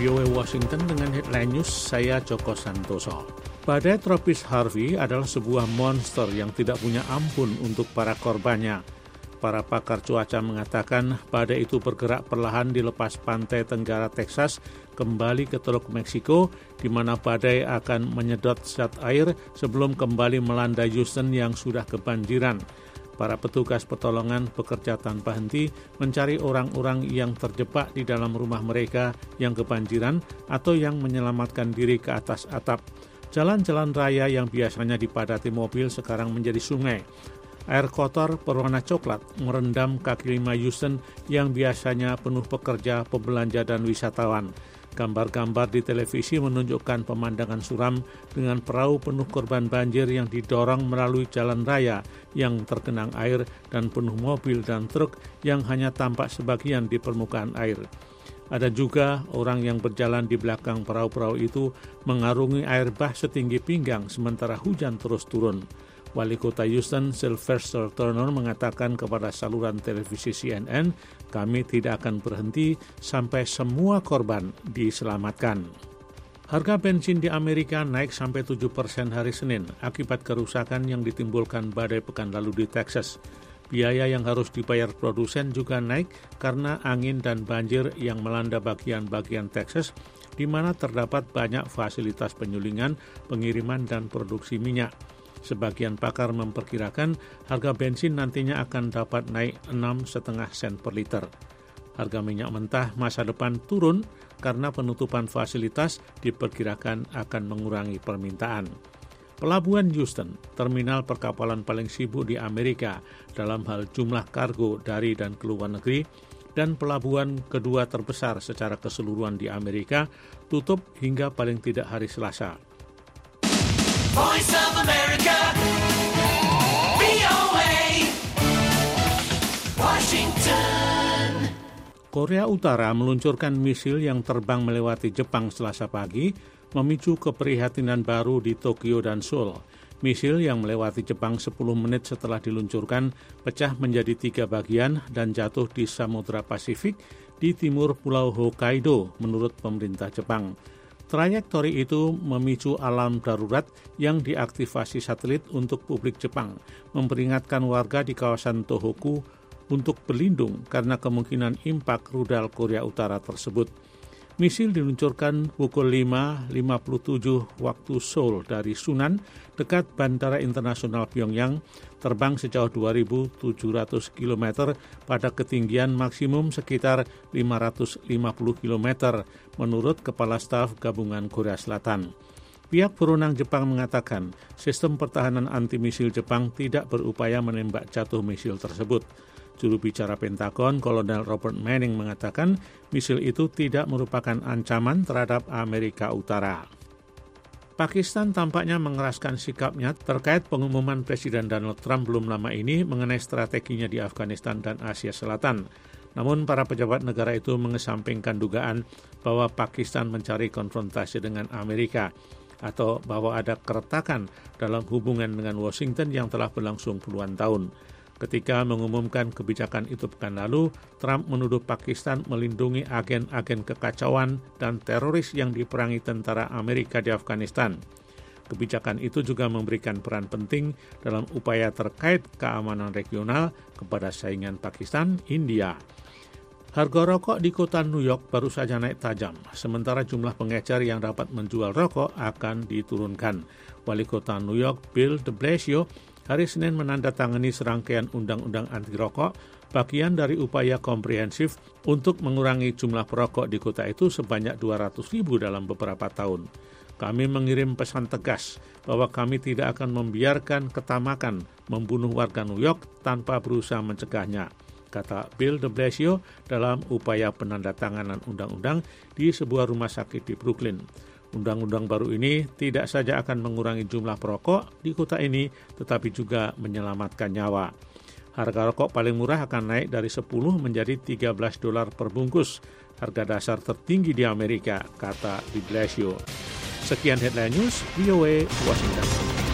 VOA Washington dengan headline news, saya Joko Santoso. Badai tropis Harvey adalah sebuah monster yang tidak punya ampun untuk para korbannya. Para pakar cuaca mengatakan badai itu bergerak perlahan di lepas pantai tenggara Texas kembali ke Teluk Meksiko, di mana badai akan menyedot zat air sebelum kembali melanda Houston yang sudah kebanjiran. Para petugas pertolongan bekerja tanpa henti mencari orang-orang yang terjebak di dalam rumah mereka yang kebanjiran atau yang menyelamatkan diri ke atas atap. Jalan-jalan raya yang biasanya dipadati mobil sekarang menjadi sungai. Air kotor berwarna coklat merendam kaki lima Houston yang biasanya penuh pekerja, pebelanja, dan wisatawan. Gambar-gambar di televisi menunjukkan pemandangan suram dengan perahu penuh korban banjir yang didorong melalui jalan raya yang tergenang air dan penuh mobil dan truk yang hanya tampak sebagian di permukaan air. Ada juga orang yang berjalan di belakang perahu-perahu itu mengarungi air bah setinggi pinggang sementara hujan terus turun. Wali Kota Houston, Sylvester Turner, mengatakan kepada saluran televisi CNN, kami tidak akan berhenti sampai semua korban diselamatkan. Harga bensin di Amerika naik sampai 7% hari Senin akibat kerusakan yang ditimbulkan badai pekan lalu di Texas. Biaya yang harus dibayar produsen juga naik karena angin dan banjir yang melanda bagian-bagian Texas, di mana terdapat banyak fasilitas penyulingan, pengiriman, dan produksi minyak. Sebagian pakar memperkirakan harga bensin nantinya akan dapat naik 6,5 sen per liter. Harga minyak mentah masa depan turun karena penutupan fasilitas diperkirakan akan mengurangi permintaan. Pelabuhan Houston, terminal perkapalan paling sibuk di Amerika dalam hal jumlah kargo dari dan ke luar negeri, dan pelabuhan kedua terbesar secara keseluruhan di Amerika, tutup hingga paling tidak hari Selasa. Voice of America, VOA, Washington. Korea Utara meluncurkan misil yang terbang melewati Jepang Selasa pagi, memicu keprihatinan baru di Tokyo dan Seoul. Misil yang melewati Jepang 10 menit setelah diluncurkan pecah menjadi 3 bagian dan jatuh di Samudra Pasifik di timur Pulau Hokkaido, menurut pemerintah Jepang. Trayektori itu memicu alarm darurat yang diaktifasi satelit untuk publik Jepang, memperingatkan warga di kawasan Tohoku untuk berlindung karena kemungkinan impak rudal Korea Utara tersebut. Misil diluncurkan pukul 5.57 waktu Seoul dari Sunan, dekat Bandara Internasional Pyongyang, terbang sejauh 2.700 km pada ketinggian maksimum sekitar 550 km, menurut Kepala Staf Gabungan Korea Selatan. Pihak berwenang Jepang mengatakan sistem pertahanan anti-misil Jepang tidak berupaya menembak jatuh misil tersebut. Juru bicara Pentagon, Kolonel Robert Manning, mengatakan misil itu tidak merupakan ancaman terhadap Amerika Utara. Pakistan tampaknya mengeraskan sikapnya terkait pengumuman Presiden Donald Trump belum lama ini mengenai strateginya di Afghanistan dan Asia Selatan. Namun para pejabat negara itu mengesampingkan dugaan bahwa Pakistan mencari konfrontasi dengan Amerika atau bahwa ada keretakan dalam hubungan dengan Washington yang telah berlangsung puluhan tahun. Ketika mengumumkan kebijakan itu pekan lalu, Trump menuduh Pakistan melindungi agen-agen kekacauan dan teroris yang diperangi tentara Amerika di Afghanistan. Kebijakan itu juga memberikan peran penting dalam upaya terkait keamanan regional kepada saingan Pakistan, India. Harga rokok di kota New York baru saja naik tajam, sementara jumlah pengecer yang dapat menjual rokok akan diturunkan. Wali kota New York, Bill de Blasio, hari Senin menandatangani serangkaian undang-undang anti rokok, bagian dari upaya komprehensif untuk mengurangi jumlah perokok di kota itu sebanyak 200.000 dalam beberapa tahun. Kami mengirim pesan tegas bahwa kami tidak akan membiarkan ketamakan membunuh warga New York tanpa berusaha mencegahnya, kata Bill de Blasio dalam upaya penandatanganan undang-undang di sebuah rumah sakit di Brooklyn. Undang-undang baru ini tidak saja akan mengurangi jumlah perokok di kota ini, tetapi juga menyelamatkan nyawa. Harga rokok paling murah akan naik dari 10 menjadi $13 per bungkus, harga dasar tertinggi di Amerika, kata de Blasio. Sekian Headline News, VOA Washington.